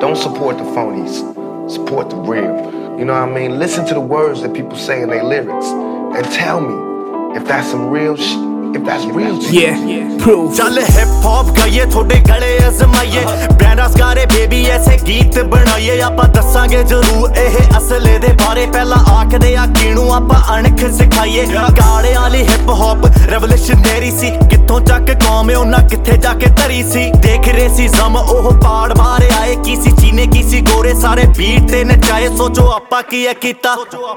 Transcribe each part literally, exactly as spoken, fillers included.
Don't support the phonies. Support the real. You know what I mean? Listen to the words that people say in their lyrics and tell me if that's some real shit. If that's real to yeah, yeah, proof. चल hip hop गाइए थोड़े गले अजमाइए ब्रांडास गारे baby ऐसे गीत बनाइए आपां दसांगे जरूर एह असले दे बारे पहला आखदे आ किणू आपां अणख सिखाइए गाले वाली हिप हॉप रेवोल्यूशनरी सी कित्थों तक कौम उन्हां कित्थे जाके धरी सी देख रहे सी जम ओह पाड़ मारे आए किसी चीने किसी गोरे सारे बीट ते नचाए सोचो आपां की है कीता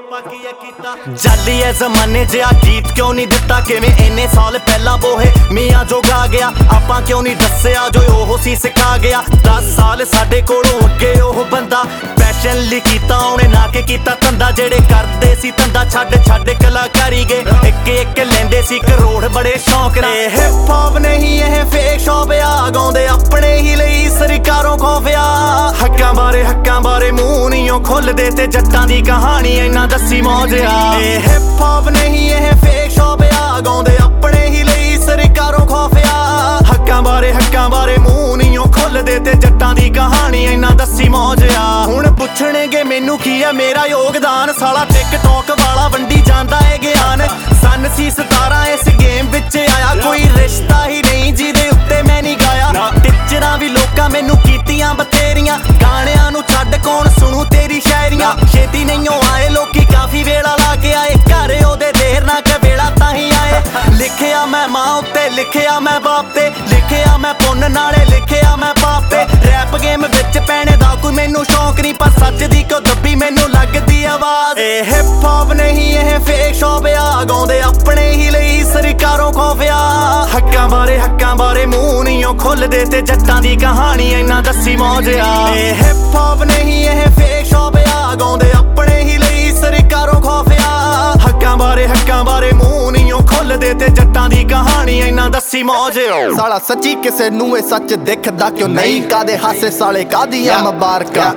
जाली है जमाने जिहा गीत क्यों नहीं दिता किवें इन्ने साल पहला बोहे मियां जो गा गया आपां क्यों नहीं दस्सिया जो ओह सी सिखा गया दस साल साडे कोलों अगे ओह बंदा पैशन ली कीता उहने ना के कीता धंधा जेड़े करदे सी धंधा छड्ड छड्ड कलाकारी गए इक इक लैंदे सी करोड़ बड़े शौक नाल हिप हॉप नहीं एह फेक शॉप आ गाउंदे अपने ही लई सरकारों खौफिया हक्कां बारे हक्कां बारे मूंह नहीं खुलदे ते जट्टां दी कहानी इन्ना दस्सी मौजिया हिप हॉप नहीं एह फेक शॉप आ गाउंदे अपने ही लई सरकारों खौफिया हक्कां बारे हक्कां बारे मूंह नहीं खुलदे ते जट्टां दी कहानी इन्ना दस्सी मौजिया हुण पुछणगे मैनू की है मेरा योगदान साला टिकटॉक वाला वंडी जांदा है ज्ञान सन सी सतारा इस गेम विच आया कोई रिश्ता ही नहीं जिहदे उत्ते मैं नहीं गाया टिचरां भी लोकां मैनू कीतियां बथेरियां गाणियां नू छड्ड कौन सुणू तेरी शायरियां छेती नहीं आए लोकी काफी वेला ला के आए घर ओहदे देर ना के वेला ताहीं आए लिखिया मैं मां उत्ते लिखिया मैं बाप ते लिखिया मैं पुन्न नाले लिखिया मैं पाप ते रैप गेम विच पैणे दा कोई मैनू शौक नहीं पर सच दी क्यों दब्बी मैनू लगदी आवाज ए हिप हॉप नहीं एह फेक शॉप आ गाउंदे अपने ही लई सरकारों खौफिया हक्कां बारे हक्कां बारे मूंह नहीं खुलदे ते जट्टां दी कहानी इन्ना दस्सी मौजिया ए हिप हॉप नहीं एह फेक शॉप आ गाउंदे अपने ही लई सरकारों खौफिया हक्कां बारे हक्कां बारे मूंह नहीं खुलदे ते जट्टां दी कहानी इन्ना दस्सी मौजिया साला सच्ची किसे नू ए सच दिखदा क्यों नहीं कादे हासे साले कादियां मुबारकां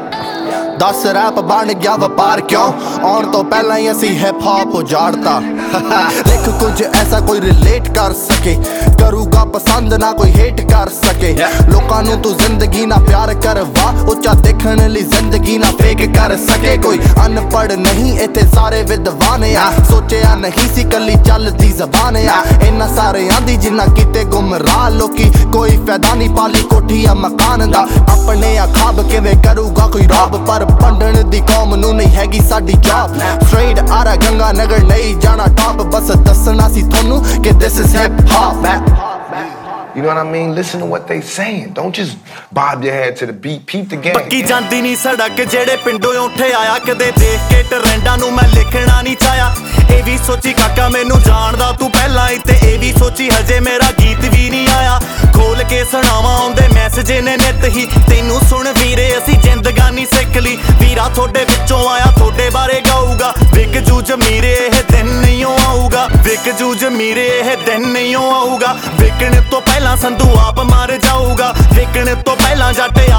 दस रैप बन गया वपार क्यों आउण तो पहला ही असी हिप हॉप उजाड़ता लिख कुछ ऐसा कोई रिलेट कर सके करूगा पसंद ना कोई हेट कर सके लोकां नू तू जिंदगी ना प्यार करवा उच्चा देखण लई जिंदगी ना फेक कर सके कोई अनपढ़ नहीं इत्थे सारे विद्वान आ सोचिया नहीं सी कली चलदी जबान आ इन्ना सारे आंदी जिन्ना किते गुमराह लोकी कोई फायदा नहीं पाली कोठी या मकान दा अपने आ खाब किवें करूगा कोई रब पर पंडन दी कौम नू नहीं हैगी साडी जॉब स्ट्रेट आरा गंगा नगर नहीं जाना टॉप बस दसना सी थोनू कि this is hip hop You know what I mean? Listen to what they saying. Don't just bob your head to the beat. Peep the game. पक्की जांदी नहीं सड़क जेड़े पिंडों उठे आया कदे देख के ट्रेंडां नू मैं लिखना नहीं चाया ए भी सोची काका मैनू जानदा तू पहला ही ते ए भी सोची हजे मेरा गीत भी नहीं आया खोल के सुनावा आउंदे मैसेज ने नित ही तैनू सुन वीरे असी जिंदगानी सिख ली वीरा थोड़े विचों आया थोड़े बारे गाऊगा विक जूझ मीरे एह दिन नहीं आऊगा विक जूझ मीरे एह दिन नहीं आऊगा विकण तो पहला संधू आप मार जाऊगा विकण तो पहला जट